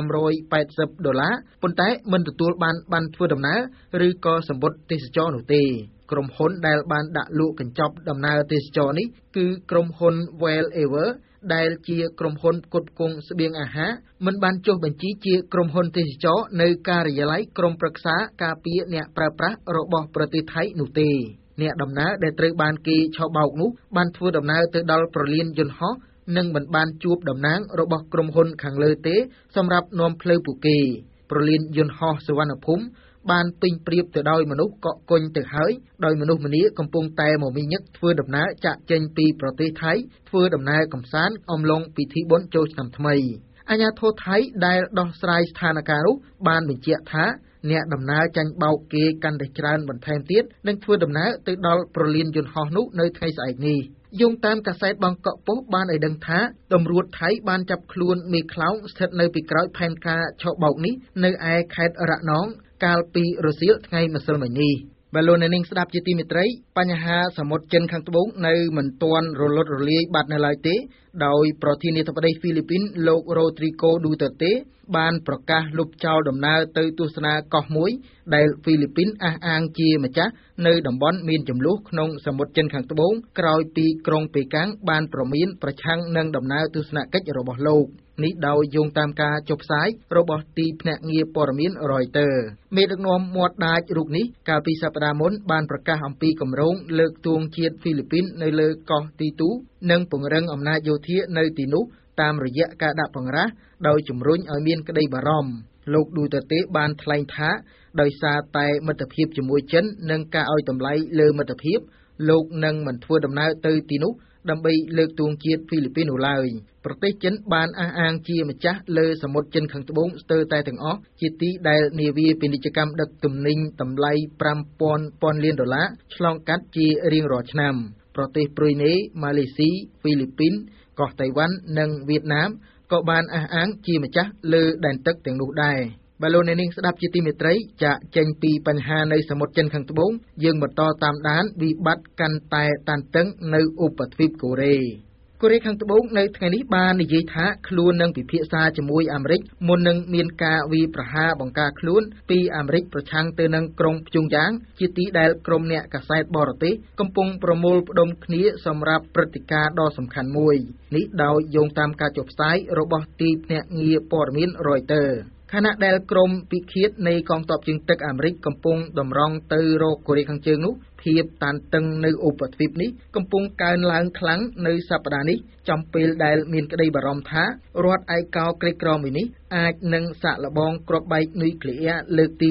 $580ប៉ុន្តែមិនទទួលបានធ្វើដំណើរឬក៏សម្បត្តិទេសចរនោះទេក្រុមហ៊ុនដែលបានដាក់លក់កញ្ចប់ដំណើរទេសចរនេះគឺក្រុមហ៊ុន Well Ever ដែលជាក្រុមហ៊ុនផ្គត់ផ្គង់ស្បៀងអាហារមិនបានចុះបញ្ជីជាក្រុមហ៊ុនទេសចរនៅការិយាល័យក្រុមប្រឹក្សាការពារអ្នកប្រើប្រាស់របស់ប្រទេសថៃនោះទេអ្នកដំណើរដែលត្រូវបានគេឆបោកនោះបានធ្វើដំណើរទៅដល់ប្រលានយន្តហោះនិងមិនបានជួបតំណាងរបស់ក្រុមហ៊ុនខាងលើទេសម្រាប់នាំផ្លូវពួកគេប្រលានយន្តហោះសុវណ្ណភូមិបានពេញព្រៀបទៅដោយមនុស្សកកកុញទៅហើយដោយមនុស្សម្នាកំពុងតែមមាញឹកធ្វើដំណើរចាក់ចេញពីប្រទេសថៃធ្វើដំណើរកម្សាន្តអំឡុងពិធីបុណ្យចូលឆ្នាំថ្មីអាជ្ញាធរថៃដែលដោះស្រាយស្ថានភាពនោះបានបញ្ជាក់ថាអ្នកដំណើរចាញ់បោកគេកាន់តែច្រើនបន្ថែមទៀតនិងធ្វើដំណើរទៅដល់ប្រលានយន្តហោះនោះនៅថ្ងៃស្អែកនេះយោងតាមកាសែតបង្គកប៉ុស្តិ៍បានឲ្យដឹងថាតម្រួតថៃបានចាប់ខ្លួនមេខ្លោងស្ថិតនៅពីក្រោយផែនការឆបោកនេះនៅឯខេត្តរណងកាលពីរសៀលថ្ងៃម្សិលមិញនេះបាទលោកអ្នកនាងស្ដាប់ជាទីមេត្រីបញ្ហាសមុទ្រចិនខាងត្បូងនៅមិនទាន់រលត់រលាយបាត់នៅឡើយទេដោយប្រធានាធិបតីហ្វីលីពីនលោក Rodrigo Duterte បានប្រកាសលុបចោលដំណើរទៅទស្សនាកោះមួយដែលហ្វីលីពីនអះអាងជាម្ចាស់នៅតំបន់មានចំនួនក្នុងសមុទ្រចិនខាងត្បូងក្រោយពីក្រុងប៉េកាំងបានប្រមានប្រឆាំងនឹងដំណើរទស្សនកិច្ចរបស់លោកនេះដោយយោងតាមការចុះផ្សាយរបស់ទីភ្នាក់ងារព័ត៌មាន Reuters មេដឹកនាំមាត់ដាច់រូបនេះកាលពីសប្តាហ៍មុនបានប្រកាសអំពីគម្រោងលើកទង់ជាតិហ្វីលីពីននៅលើកោះទីទូនិងពង្រឹងអំណាចយោធានៅទីនោះតាមរយៈការដាក់បង្រាស់ដោយជំរុញឲ្យមានក្តីបារម្ភលោកឌូតឺតេបានថ្លែងថាដោយសារតែមិត្តភាពជាមួយចិននិងការឲ្យតម្លៃលើមិត្តភាពលោកនឹងមិនធ្វើដំណើរទៅទីនោះដើម្បីលើកទង់ជាតិហ្វីលីពីននោះឡើយប្រទេសចិនបានអះអាងជាម្ចាស់លើសមុទ្រចិនខាងត្បូងស្ទើរតែទាំងអស់ជាទីដែលនាវាពាណិជ្ជកម្មដឹកទំនិញតម្លៃ$5,000 លានឆ្លងកាត់ជារៀងរាល់ឆ្នាំប្រទេសប្រ៊ុយណេម៉ាឡេស៊ីហ្វីលីពីនកោះតៃវ៉ាន់និងវៀតណាមក៏បានអះអាងជាម្ចាស់លើដែនទឹកទាំងនោះដែរបាទលោកអ្នកនាងស្ដាប់ជាទីមេត្រីចាក់ចេញពីបញ្ហានៅសមុទ្រចិនខាងត្បូងយើងបន្តតាមដានវិបត្តិកាន់តែតានតឹងនៅឧបទ្វីបកូរ៉េខាងត្បូងនៅថ្ងៃនេះបាននិយាយថាខ្លួននឹងពិភាក្សាជាមួយអាមេរិកមុននឹងមានការវាយប្រហារបង្ការខ្លួនពីអាមេរិកប្រឆាំងទៅនឹងក្រុងព្យុងយ៉ាងជាទីដែលក្រុមអ្នកកាសែតបរទេសកំពុងប្រមូលផ្ដុំគ្នាសម្រាប់ព្រឹត្តិការណ៍ដ៏សំខាន់មួយនេះដោយយោងតាមការចុះផ្សាយរបស់ទីភ្នាក់ងារព័ត៌មាន Reutersខណៈដែលក្រុមពិឃាតនៃកងទ័ពជើងទឹកអាមេរិកកំពុងតម្រង់ទៅរកកូរ៉េខាងជើងនោះភាពតានតឹងនៅឧបទ្វីបនេះកំពុងកើនឡើងខ្លាំងនៅសប្តាហ៍នេះចំពេលដែលមានក្តីបារម្ភថារដ្ឋឯកោក្រីក្រមួយនេះអាចនឹងសាកល្បងគ្រាប់បែកនុយក្លេអ៊ែរលើកទី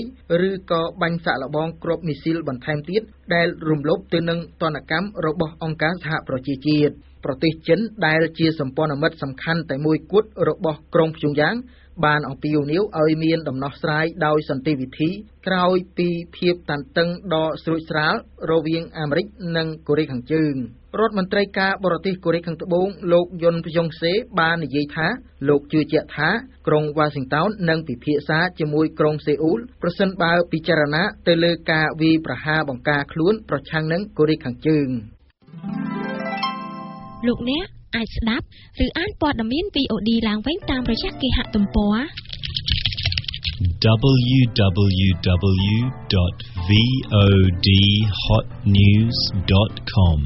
6ឬក៏បាញ់សាកល្បងគ្រាប់មីស៊ីលបន្ថែមទៀតដែលរំលោភទៅនឹងទណ្ឌកម្មរបស់អង្គការសហប្រជាជាតិប្រទេសចិនដែលជាសម្ព័ន្ធមិត្តសំខាន់តែមួយគត់របស់ក្រុងព្យុងយ៉ាងបានអំពាវនាវឲ្យមានដំណោះស្រាយដោយសន្តិវិធីក្រោយពីភាពតានតឹងដ៏ស្រួចស្រាលរវាងអាមេរិកនិងកូរ៉េខាងជើងរដ្ឋមន្ត្រីការបរទេសកូរ៉េខាងត្បូងលោកយុនព្យុងសេបាននិយាយថាលោកជឿជាក់ថាក្រុងវ៉ាស៊ីនតោននឹងពិភាក្សាជាមួយក្រុងសេអ៊ូលប្រសិនបើពិចារណាទៅលើការវាយប្រហារបង្ការខ្លួនប្រឆាំងនឹងកូរ៉េខាងជើង
លោកអ្នកអាចស្ដាប់ឬអានព័ត៌មាន VOD ឡើងវិញតាមរយៈគេហទំព័រ
www.vodhotnews.com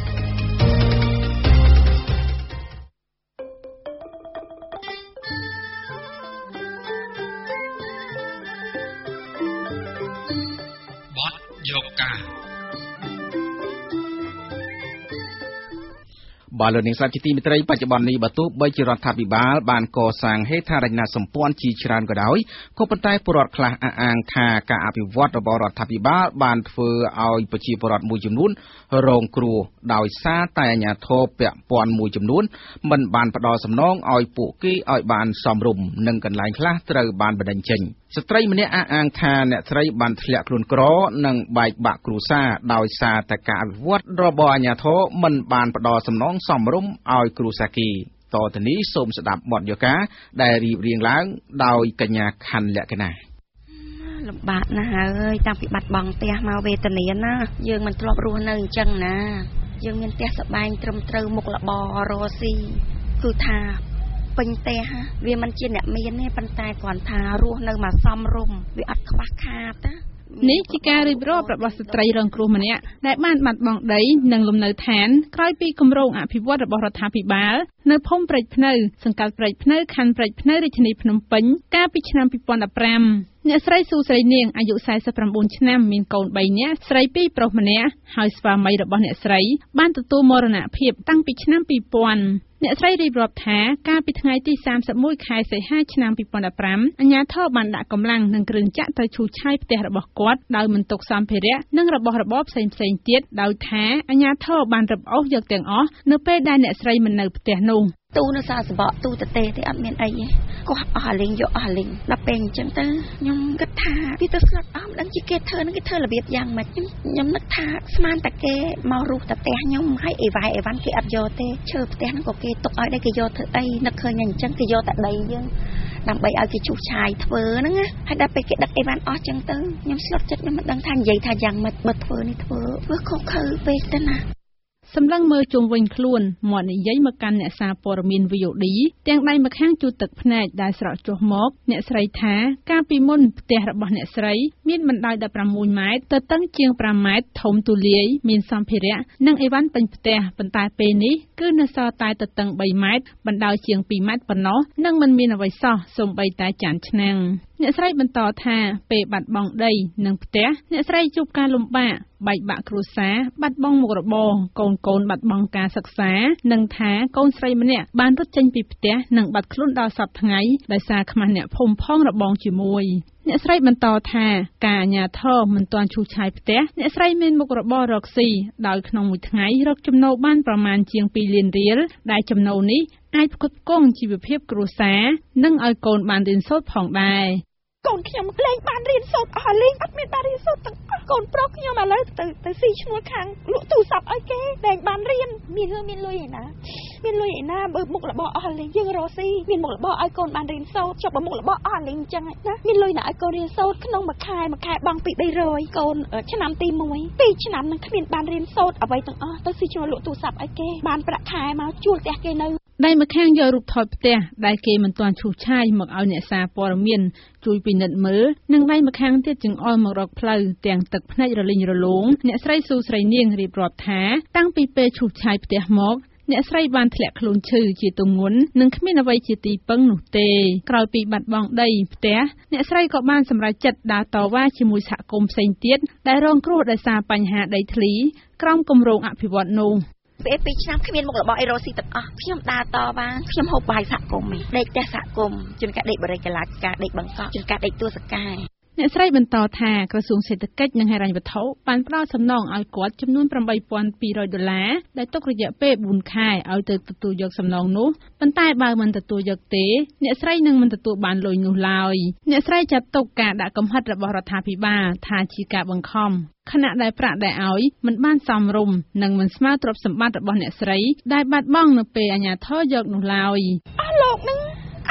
បាទលោកនាងស្ដាប់ជាទីមេត្រីបច្ចុប្បន្ននេះបើទោះបីជារដ្ឋាភិបាលបានកសាងហេដ្ឋារចនាសម្ព័ន្ធជាច្រើនក៏ដោយក៏ប៉ុន្តែពលរដ្ឋខ្លះអះអាងថាការអភិវឌ្ឍរបស់រដ្ឋាភិបាលបានធ្វើឲ្យប្រជាពលរដ្ឋមួយចំនួនរងគ្រោះដោយសារតែអាជ្ញាធរពាក់ព័ន្ធមួយចំនួនមិនបានផ្ដល់សំណងឲ្យពួកគេឲ្យបានសមរម្យនិងកន្លែងខ្លះត្រូវបានបណ្តេញចេញស្ត្រីម្នាក់អះអាងថាអ្នកស្រីបានធ្លាក់ខ្លួនក្រនិងបែកបាក់គ្រួសារដោយសារតែការអភិវឌ្ឍរបស់អាជ្ញាធរមិនបានផ្ដល់សំណងសមរម្យឲ្យគ្រួសារគេតទៅនេះសូមស្ដាប់បទយកាដែលរៀបរៀងឡើងដោយកញ្ញាខណ្ឌលក្ខណៈ
លំបាកណាស់ហើយតាំងពីបាត់បង់ផ្ទះមកវេទនាណាយើងមិនធ្លាប់រស់នៅអញ្ចឹងណាយើងមានផ្ទះសម្បែងត្រឹមត្រូវមុខរបររកស៊ីគឺថាពេញផ្ទះវាមិនជាអ្នកមានទេប៉ុន្តែគ្រាន់ថារស់នៅមកសមរម្យវាអត់ខ្វះខាតណា
នេះជាការរៀបរាប់របស់ស្ត្រីរងគ្រោះម្នាក់ដែលបានបាត់បង់ដីនិងលំនៅឋានក្រោយពីគម្រោងអភិវឌ្ឍរបស់រដ្ឋាភិបាលនៅភូមិព្រែកភ្នៅសង្កាត់ព្រែកភ្នៅខណ្ឌព្រែកភ្នៅរាជធានីភ្នំពេញកាលពីឆ្នាំ2015អ្នកស្រីស៊ូស្រីនាងអាយុ49ឆ្នាំមានកូន3នាក់ស្រី2ប្រុសម្នាក់ហើយស្វាមីរបស់អ្នកស្រីបានទទួលមរណភាពតាំងពីឆ្នាំ2000អ្នកស្រីរៀបរាប់ថាកាលពីថ្ងៃទី31ខែសីហាឆ្នាំ2015អាជ្ញាធរបានដាក់កម្លាំងនិងគ្រឿងចាក់ទៅឈូសឆាយផ្ទះរបស់គាត់ដោយមិនទុកសម្ភារៈនិងរបស់របរផ្សេងៗទៀតដោយថាអាជ្ញាធរបានរឹបអូសយកទាំងអស់នៅពេលដែលអ្នកស្រីមិននៅផ្ទះនោះ
ទូនៅសាសបកទូតទេអត់មានអីទេគាត់អស់អាលីងយកអស់អាលីងដល់ពេលអញ្ចឹងទៅខ្ញុំគិតថាវាទៅស្លាប់អស់មិនដឹងជាគេធ្វើនឹងគេធ្វើរបៀបយ៉ាងម៉េចខ្ញុំនឹកថាស្មានតែគេមករុះតែផ្ទះខ្ញុំហើយអីវ៉ាន់គេអត់យកទេឈើផ្ទះហ្នឹងក៏គេទុកឲ្យដែរគេយកធ្វើអីនឹកឃើញអញ្ចឹងគេយកតែដីយើងដើម្បីឲ្យគេឈូសឆាយធ្វើហ្នឹងណាហើយដល់ពេលគេដឹកអីវ៉ាន់អស់អញ្ចឹងទៅខ្ញុំស្លុតចិត្តខ្ញុំមិនដឹងថានិយាយថាយ៉ាងម៉េចបើធ្វើនេះធ្វើខុសខើពេកទៅណា
សម្លឹងមើលជុំវិញខ្លួនមាត់និយាយមកកាន់អ្នកសារព័ត៌មាន VOD ទាំងដៃម្ខាងជូតទឹកភ្នែកដែលស្រក់ចុះមកអ្នកស្រីថាកាលពីមុនផ្ទះរបស់អ្នកស្រីមានបណ្ដោយ16ម៉ែត្រទៅតឹងជាង5ម៉ែត្រធំទូលាយមានសម្ភារៈនិងអីវ៉ាន់ពេញផ្ទះប៉ុន្តែពេលនេះគឺនៅសល់តែទៅតឹង3ម៉ែត្របណ្ដោយជាង2ម៉ែត្រប៉ុណ្ណោះនិងមិនមានអ្វីសោះសូម្បីតែចានឆ្នាំងអ្នកស្រីបន្តថាពេលបាត់បង់ដីនិងផ្ទះអ្នកស្រីជួបការលំបាកបែកបាក់គ្រួសារបាត់បង់មុខរបរកូនបាត់បង់ការសិក្សានិងថាកូនស្រីម្នាក់បានរត់ចេញពីផ្ទះនិងបាត់ខ្លួនដល់សប្តាហ៍ថ្ងៃដោយសារខ្មាស់អ្នកភូមិផងរបងជាមួយអ្នកស្រីបន្តថាការអាជ្ញាធរមិនទាន់ឈូសឆាយផ្ទះអ្នកស្រីមានមុខរបររកស៊ីដោយក្នុងមួយថ្ងៃរកចំណូលបានប្រមាណជាង2លានរៀលដែលចំណូលនេះអាចផ្គត់ផ្គង់ជីវភាពគ្រួសារនិងឲ្យកូនបានរៀនសូត្រផងដែរ
កូនខ្ញុំលែងបានរៀនសូត្រអស់លេងអត់មានបានរៀនសូត្រទាំងអស់កូនប្រុសខ្ញុំឥឡូវទៅស៊ីឈ្នួលខាងលក់ទូរស័ព្ទឲ្យគេលែងបានរៀនមានលុយឯណាបើមុខរបរអស់លេងយើងរកស៊ីមានមុខរបរឲ្យកូនបានរៀនសូត្រចុះបើមុខរបរអស់លេងអញ្ចឹងណាមានលុយណាឲ្យកូនរៀនសូត្រក្នុងមួយខែបង់200-300កូនឆ្នាំទី1 2ឆ្នាំនឹងគ្មានបានរៀនសូត្រអ្វីទាំងអស់ទៅស៊ីឈ្នួលលក់ទូរស័ព្ទឲ្យគេបានប្រាក់ខែមកជួលផ្ទះគេនៅ
ដៃម្ខាងយករូបថតផ្ទះដែលគេមិនទាន់ឈូសឆាយមកឲ្យអ្នកសារព័ត៌មានជួយពិនិត្យមើលនិងដៃម្ខាងទៀតចង្អុលមករកផ្លូវទាំងទឹកភ្នែករលីងរលោងអ្នកស្រីស៊ូស្រីនាងរៀបរាប់ថាតាំងពីពេលឈូសឆាយផ្ទះមកអ្នកស្រីបានធ្លាក់ខ្លួនឈឺជាទម្ងន់និងគ្មានអ្វីជាទីពឹងនោះទេក្រោយពីបាត់បង់ដីផ្ទះអ្នកស្រីក៏បានសម្រេចចិត្តដើរតវ៉ាជាមួយសហគមន៍ផ្សេងទៀតដែលរងគ្រោះដោយសារបញ្ហាដីធ្លីក្រោមគម្រោងអភិវឌ្ឍន៍នោះ
ពេល2ឆ្នាំគ្មានមុខរបរអីរកស៊ីទាំងអស់ខ្ញុំដើរតវ៉ាខ្ញុំហូបបាយសហគមន៍ដេកផ្ទះសហគមន៍ជួនកាលដេកបរិយាកាសការដេកបង្កក់ជួនកាលដេកទួសកាយ
អ្នកស្រីបន្តថាក្រសួងសេដ្ឋកិច្ចនិងហិរញ្ញវត្ថុបានផ្ដល់សំណងឲ្យគាត់ចំនួន$8,200ដែលទុករយៈពេល4ខែឲ្យទៅទទួលយកសំណងនោះប៉ុន្តែបើមិនទទួលយកទេអ្នកស្រីនឹងមិនទទួលបានលុយនោះឡើយអ្នកស្រីចាត់ទុកការដាក់កំហិតរបស់រដ្ឋាភិបាលថាជាការបង្ខំខណៈដែលប្រាក់ដែលឲ្យមិនបានសមរម្យនិងមិនស្មើទ្រព្យសម្បត្តិរបស់អ្នកស្រីដែលបាត់បង់នៅពេលអាជ្ញាធរយកនោះឡើយ
អស់លោកនឹងអ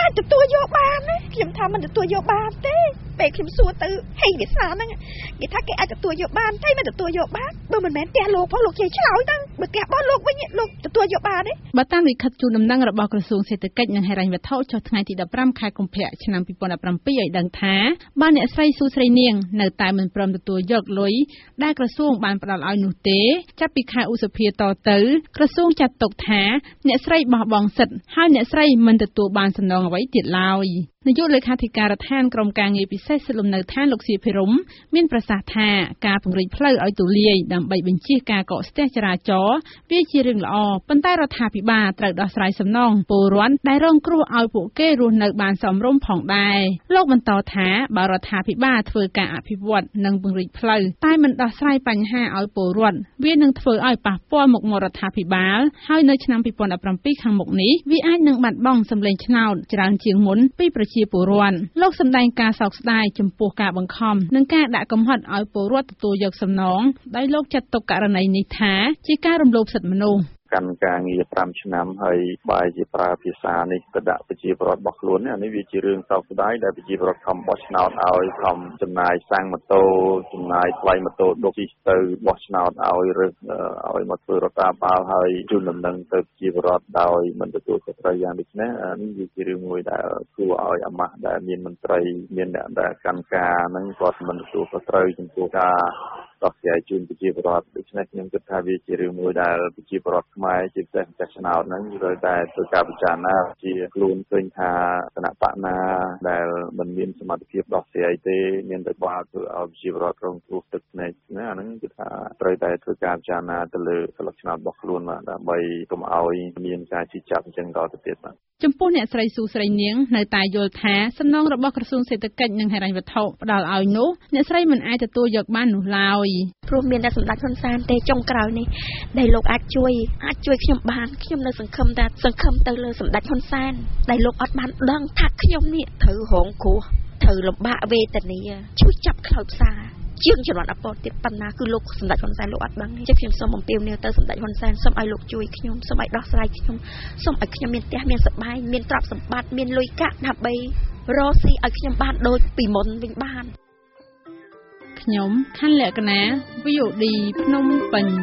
អាចទទួលយកបានណាខ្ញុំថាមិនទទួលយកបានទេពេលខ្ញុំសួរទៅហេវាសនាហ្នឹងគេថាគេអាចទទួលយកបានតែមិនទទួលយកបានបើមិនមែនផ្ទះលោកផងលោកជាឆ្លោយទៅបើផ្ទះរបស់លោកវិញលោកទទួលយកបានទេ
បើតាមលិខិតជូនដំណឹងរបស់ក្រសួងសេដ្ឋកិច្ចនិងហិរញ្ញវត្ថុចុះថ្ងៃទី15ខែកុម្ភៈឆ្នាំ2017ឲ្យដឹងថាបើអ្នកស្រីស៊ូស្រីនាងនៅតែមិនព្រមទទួលយកលុយដែលក្រសួងបានផ្ដល់ឲ្យនោះទេចាប់ពីខែឧសភាតទៅក្រសួងចាត់ទុកថាអ្នកស្រីបោះបង់សិទ្ធិហើយអ្នកស្រីមិនទទួលបានសំណងអ្វីទៀតឡើយនាយកលេខាធិការដ្ឋានក្រុមការងារពិសេសសិទ្ធិលំនៅឋានលោកសៀភិរមមានប្រសាសន៍ថាការពង្រីកផ្លូវឲ្យទូលាយដើម្បីបញ្ជៀសការកកស្ទះចរាចរណ៍វាជារឿងល្អប៉ុន្តែរដ្ឋាភិបាលត្រូវដោះស្រាយសំណងពលរដ្ឋដែលរងគ្រោះឲ្យពួកគេរស់នៅបានសមរម្យផងដែរលោកបន្តថាបើរដ្ឋាភិបាលធ្វើការអភិវឌ្ឍនិងពង្រីកផ្លូវតែមិនដោះស្រាយបញ្ហាឲ្យពលរដ្ឋវានឹងធ្វើឲ្យប៉ះពាល់មុខមាត់រដ្ឋាភិបាលហើយនៅឆ្នាំ2017ខាងមុខនេះវាអាចនឹងបាត់បង់សម្លេងឆ្នោតច្រើនជាងមុនពីប្រជាពលរដ្ឋលោកសម្ដែងការសោកស្ដាយចំពោះការបង្ខំនិងការដាក់កំហិតឲ្យពលរដ្ឋទទួលយកសំណងដោយលោកចាត់ទុកករណីនេះថាជាការរំលោភសិទ្ធិមនុស្ស
កាន់ការងារ5ឆ្នាំហើយបែរជាប្រើភាសានេះទៅដាក់ប្រជាពលរដ្ឋរបស់ខ្លួននេះវាជារឿងសោកស្ដាយដែលប្រជាពលរដ្ឋខំបោះឆ្នោតឲ្យខំចំណាយសាំងម៉ូតូចំណាយថ្លៃម៉ូតូដុកជិះទៅបោះឆ្នោតឲ្យរើសឲ្យមកធ្វើរដ្ឋាភិបាលហើយជូនដំណឹងទៅប្រជាពលរដ្ឋដោយមិនទទួលខុសត្រូវយ៉ាងដូចនេះនេះវាជារឿងមួយដែលគួរឲ្យអាម៉ាស់ដែលមានមន្ត្រីមានអ្នកដែលកាន់ការហ្នឹងគាត់មិនទទួលខុសត្រូវចំពោះការដោះស្រាយជូនប្រជាពលរដ្ឋដូច្នេះខ្ញុំគិតថាវាជារឿងមួយដែលប្រជាពលរដ្ឋខ្មែរជាពិសេសតែឆ្នោតហ្នឹងត្រូវតែធ្វើការពិចារណាជាខ្លួនឃើញថាគណៈបកណាដែលមិនមានសមត្ថភាពដោះស្រាយទេមានតែបាល់ធ្វើឲ្យប្រជាពលរដ្ឋរងគ្រោះទឹកភ្នែកណាអាហ្នឹងគឺថាត្រូវតែធ្វើការពិចារណាទៅលើស្លឹកឆ្នោតរបស់ខ្លួនដើម្បីកុំឲ្យមានការជិះចាប់អញ្ចឹងដល់ទៅទៀតបាទ
ចំពោះអ្នកស្រីស៊ូស្រីនាងនៅតែយល់ថាសំណងរបស់ក្រសួងសេដ្ឋកិច្ចនិងហិរញ្ញវត្ថុផ្ដល់ឲ្យនោះអ្នកស្រីមិនអាចទទួលយកបាននោះឡើយ
ព្រោះមានតែសម្ដេចហ៊ុនសែនទេចុងក្រោយនេះដែលលោកអាចជួយខ្ញុំបានខ្ញុំនៅសង្ឃឹមទៅលើសម្ដេចហ៊ុនសែនដែលលោកអត់បានដឹងថាខ្ញុំនេះត្រូវរងគ្រោះត្រូវលំបាកវេទនាជួយចាប់ខ្លោចផ្សាជាងជំនាន់អពតទៀតប៉ុណ្ណាគឺលោកសម្ដេចហ៊ុនសែនលោកអត់ដឹងទេខ្ញុំសូមអំពាវនាវទៅសម្ដេចហ៊ុនសែនសូមឲ្យលោកជួយខ្ញុំសូមឲ្យដោះស្រាយខ្ញុំសូមឲ្យខ្ញុំមានផ្ទះមានសប្បាយមានទ្រព្យសម្បត្តិមានលុយកាក់ដើម្បីរកស៊ីឲ្យខ្ញុំបានដូចពីមុនវិញបាន
ខ្ញុំខណ្ឌលក្ខណា VOD ភ្នំពេញ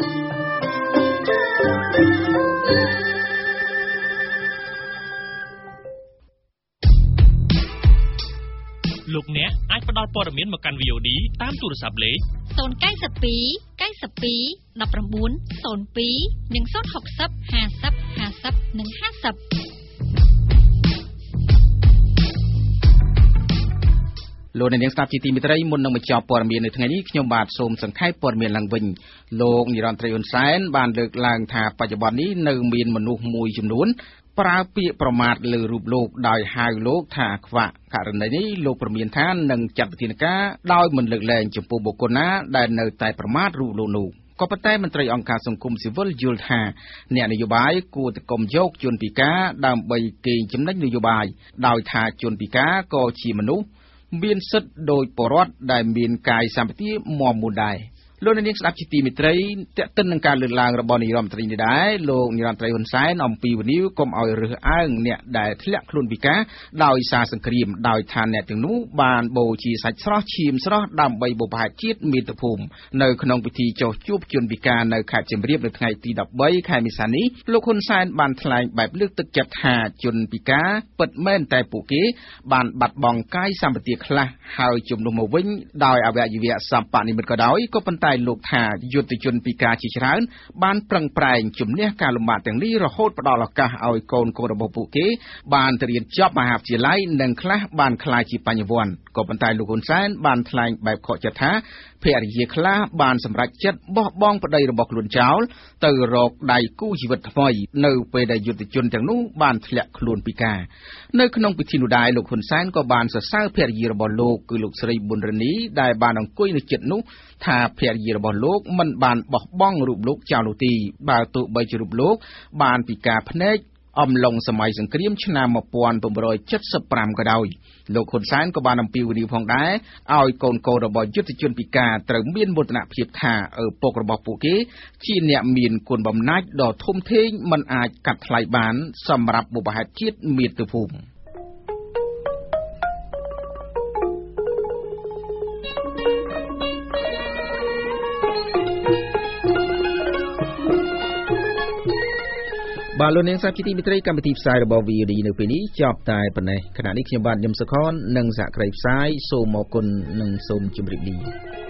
លោកអ្នកអាចផ្ដល់ព័ត៌មានមកកាន់ VOD តាមទូរស័ព្ទលេខ
092 92 19 02និង060 50 50និង50
លោកអ្នកនាងស្ដាប់ជាទីមេត្រីមុននឹងបញ្ចប់ព័ត៌មាននៅថ្ងៃនេះខ្ញុំបាទសូមសង្ខេបព័ត៌មានឡើងវិញលោកនាយរដ្ឋមន្ត្រីហ៊ុនសែនបានលើកឡើងថាបច្ចុប្បន្ននេះនៅមានមនុស្សមួយចំនួនប្រើពាក្យប្រមាថលើរូបលោកដោយហៅលោកថាខ្វាក់ករណីនេះលោកព្រមានថានឹងចាត់វិធានការដោយមិនលើកលែងចំពោះបុគ្គលណាដែលនៅតែប្រមាថរូបលោកនោះក៏ប៉ុន្តែមន្ត្រីអង្គការសង្គមស៊ីវិលយល់ថាអ្នកនយោបាយគួរតែកុំយកជនពិការដើម្បីកេងចំណេញនយោបាយដោយថាជនពិការក៏ជាមនុស្សមានសិទ្ធិដោយពលរដ្ឋដែលមានកាយសម្បទាមាំមួនដែរលោកនាងស្ដាប់ជាទីមេត្រីតេតិននឹងការលើកឡើងរបស់នាយរដ្ឋមន្ត្រីនេះដែរលោកនាយរដ្ឋមន្ត្រីហ៊ុនសែនអំពីវិនិយោគកុំឲ្យរើសអើងអ្នកដែលធ្លាក់ខ្លួនពិការដោយសារសង្គ្រាមដោយថាអ្នកទាំងនោះបានបូជាសាច់ស្រស់ឈាមស្រស់ដើម្បីបុព្វហេតុជាតិមាតុភូមិនៅក្នុងពិធីចុះជួបជនពិការនៅខេត្តសៀមរាបនៅថ្ងៃទី13ខែមេសានេះលោកហ៊ុនសែនបានថ្លែងបែបលើកទឹកចិត្តថាជនពិការពិតមែនតែពួកគេបានបាត់បង់កាយសម្បទាខ្លះហើយជំនួសមកវិញដោយអវយវៈសម្បនិមិត្តក៏ដោយក៏ប៉ុន្តែលោកថាយុទ្ធជនពិការជាច្រើនបានប្រឹងប្រែងជំនះការលំបាកទាំងនេះរហូតផ្ដល់ឱកាសឲ្យកូនរបស់ពួកគេបានទៅរៀនចប់មហាវិទ្យាល័យនិងខ្លះបានក្លាយជាបញ្ញវន្តក៏ប៉ុន្តែលោកហ៊ុនសែនបានថ្លែងបែបខកចិត្តថាភរិយាខ្លះបានសម្រេចចិត្តបោះបង់ប្តីរបស់ខ្លួនចោលទៅរកដៃគូជីវិតថ្មីនៅពេលដែលយុទ្ធជនទាំងនោះបានធ្លាក់ខ្លួនពិការនៅក្នុងពិធីនោះដែរលោកហ៊ុនសែនក៏បានសរសើរភរិយារបស់លោកគឺលោកស្រីប៊ុនរនីដែលបានអង្គុយនៅជិតនោះថាភរិយារបស់លោកមិនបានបោះបង់រូបលោកចោលនោះទេបើទោះបីជារូបលោកបានពិការភ្នែកអំឡុងសម័យសង្គ្រាមឆ្នាំ1975ក៏ដោយលោកហ៊ុនសែនក៏បានអំពាវនាវផងដែរឲ្យកូនរបស់យុទ្ធជនពិការត្រូវមានមោទនភាពថាឪពុករបស់ពួកគេជាអ្នកមានគុណបំណាច់ដ៏ធំធេងមិនអាចកាត់ថ្លៃបានសម្រាប់បុព្វហេតុជាតិមាតុភូមិបាទលោកនាងសាជាទីមេត្រីកម្មវិធីផ្សាយរបស់ VOD នៅពេលនេះចប់តែប៉ុណ្ណេះខណៈនេះខ្ញុំបាទញឹមសុខននិងសហគ្រាសផ្សាយសូមអរគុណនិងសូមជម្រាបលា